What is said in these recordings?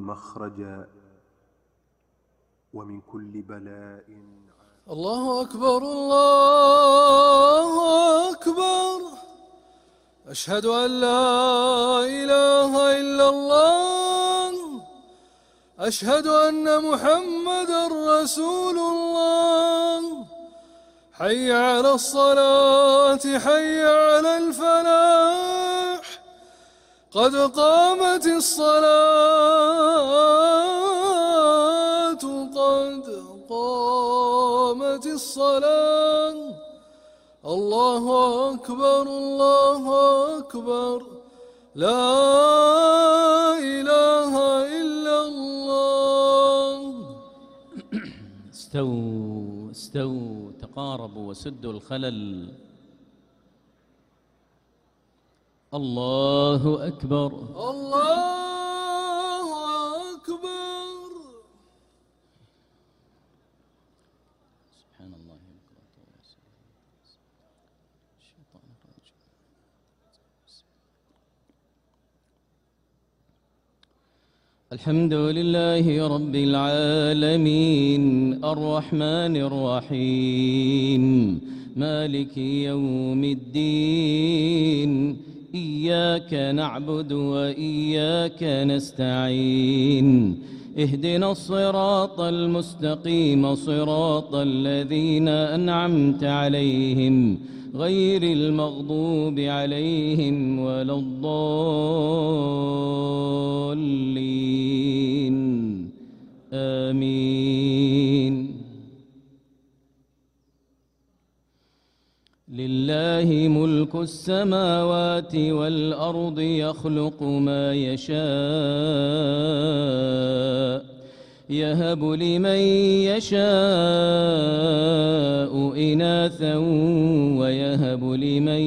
مخرجا ومن كل بلاء. الله أكبر الله أكبر، أشهد أن لا إله إلا الله، أشهد أن محمدا رسول الله. حي على الصلاة حي على الفلاح، قد قامت الصلاة قد قامت الصلاة. الله أكبر الله أكبر، لا إله إلا الله. استووا استووا، تقاربوا وسدوا الخلل. الله أكبر الله أكبر. سبحان الله الشيطان الرجيم. الحمد لله رب العالمين، الرحمن الرحيم، مالك يوم الدين. إياك نعبد وإياك نستعين، اهدنا الصراط المستقيم، صراط الذين أنعمت عليهم، غير المغضوب عليهم ولا الضالين، آمين. لله ملك السماوات والأرض، يخلق ما يشاء، يهب لمن يشاء إناثا ويهب لمن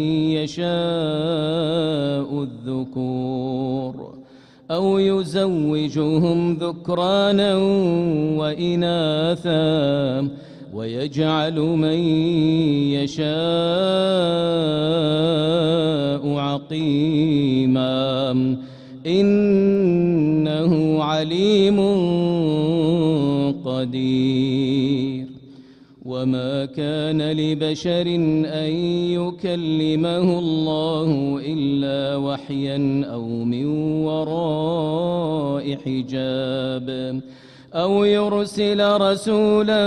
يشاء الذكور، أو يزوجهم ذكرانا وإناثا، ويجعل من يشاء عقيما، إنه عليم قدير. وما كان لبشر أن يكلمه الله إلا وحيا أو من وراء حجاب، أو يرسل رسولا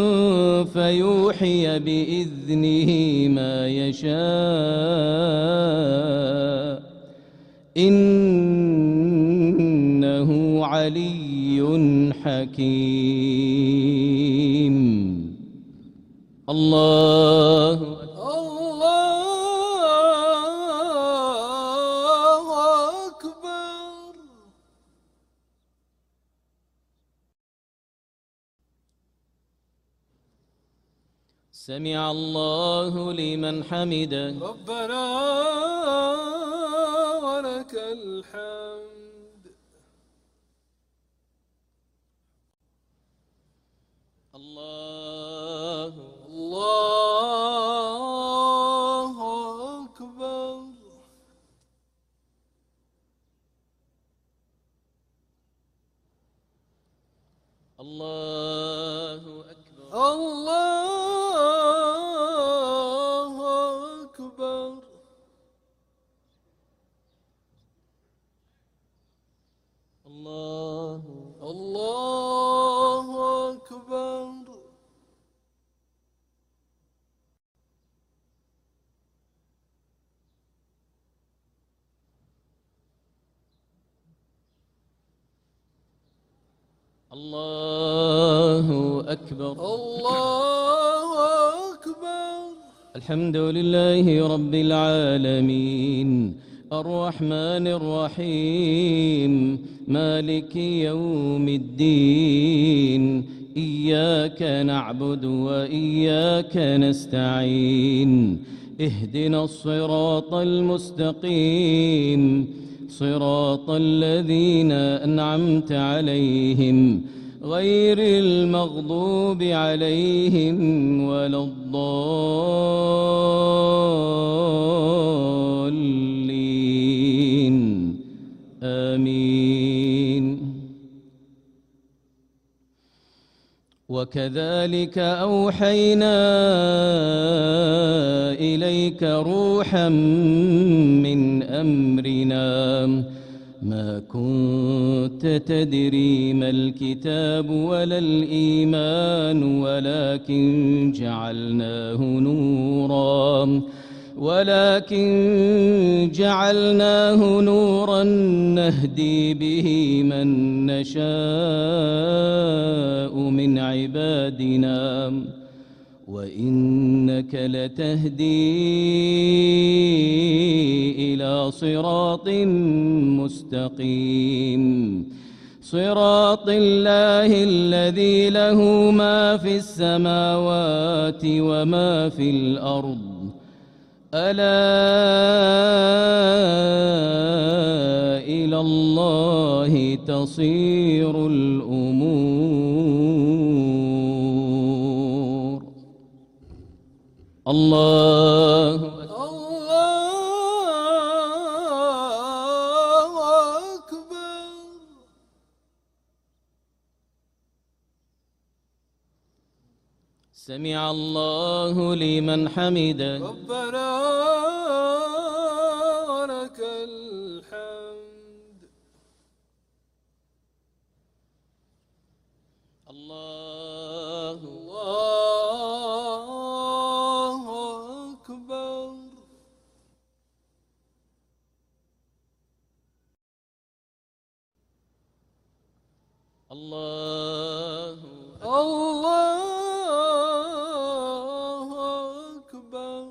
فيوحي بإذنه ما يشاء، إنه علي حكيم. الله أكبر. سمع الله لمن حمده. ربنا ولك الحمد. الله أكبر. الله أكبر. الله أكبر. الله أكبر. الله أكبر. الله أكبر. الحمد لله رب العالمين، الرحمن الرحيم، مالك يوم الدين. إياك نعبد وإياك نستعين، اهدنا الصراط المستقيم، صراط الذين أنعمت عليهم، غير المغضوب عليهم ولا الضالين، آمين. وكذلك أوحينا إليك روحا من أمرنا ما كنت تدري ما الكتاب ولا الإيمان ولكن جعلناه نورا نهدي به من نشاء من عبادنا وإنك لتهدي إلى صراط مستقيم صراط الله الذي له ما في السماوات وما في الأرض ألا إلى الله تصير الأمور. الله أكبر. سمع الله لمن حمده. ربنا ولك الحمد. الله أكبر. الله أكبر.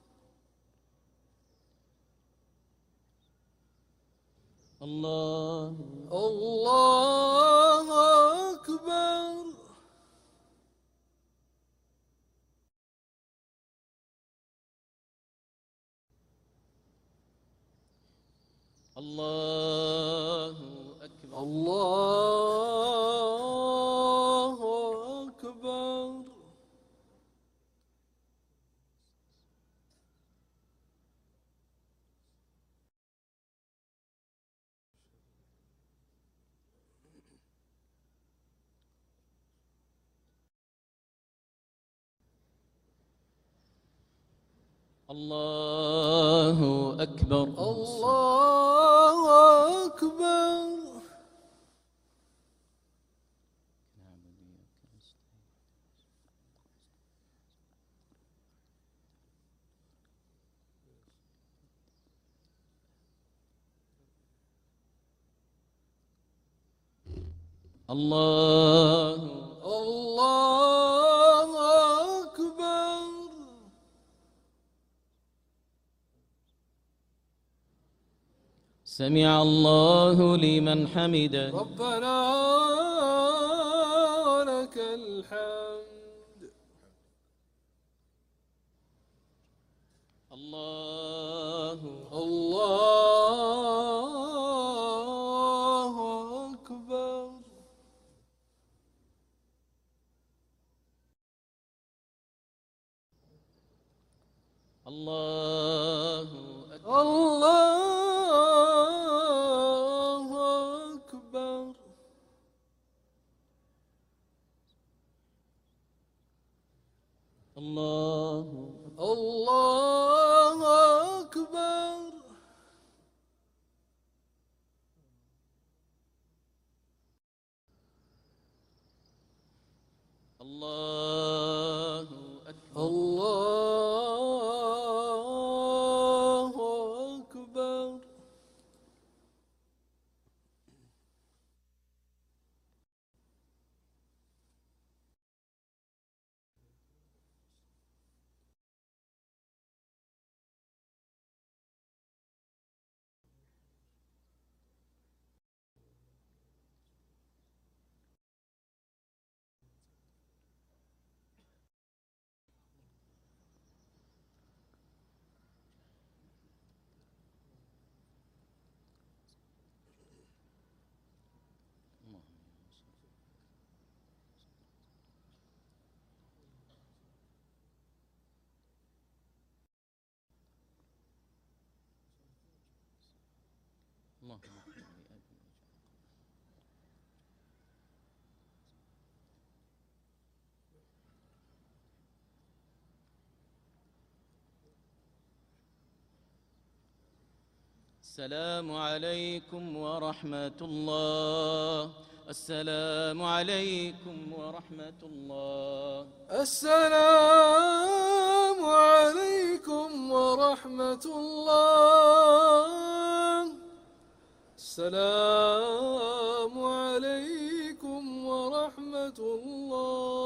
الله أكبر. الله أكبر. الله أكبر. الله أكبر. الله أكبر. الله أكبر. سمع الله لمن حمده. ربنا ولك الحمد. الله أكبر. الله أكبر. الله أكبر. الله أكبر. الله أكبر. السلام عليكم ورحمة الله. السلام عليكم ورحمة الله. السلام عليكم ورحمة الله. السلام عليكم ورحمة الله.